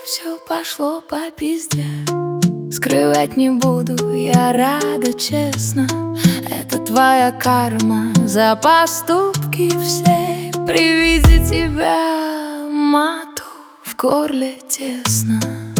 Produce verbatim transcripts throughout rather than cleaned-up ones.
все пошло по пизде. Скрывать не буду, я рада, честно. Это твоя карма за поступки все. При виде тебя мату в горле тесно.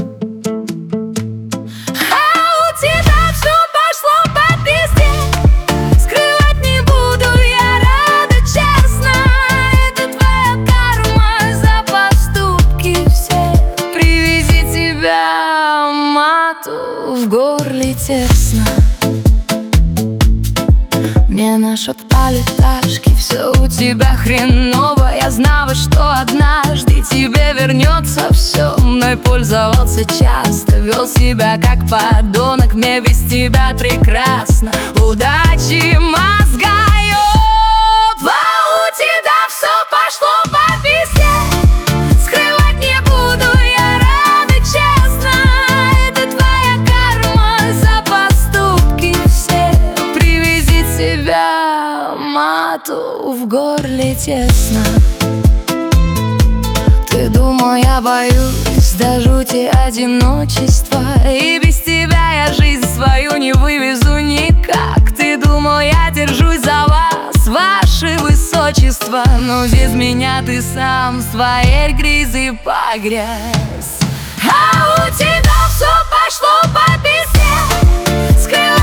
В горле тесно. Мне нашептали пташки: все у тебя хреново. Я знала, что однажды тебе вернется все. Мной пользовался часто, вел себя как подонок. Мне без тебя прекрасно. Удачи, мозгоёб. А у тебя все пошло по пизде. Скрывать не буду, я рада, честно. Это твоя карма за поступки все. Привези себя мату в горле тесно. Ты думал, я боюсь до жути одиночества, и без тебя я жизнь свою не вывезу никак. Ты думал, я держусь за вас, ваше высочество, но без меня ты сам в своей грязи погряз. А у тебя все пошло по пизде.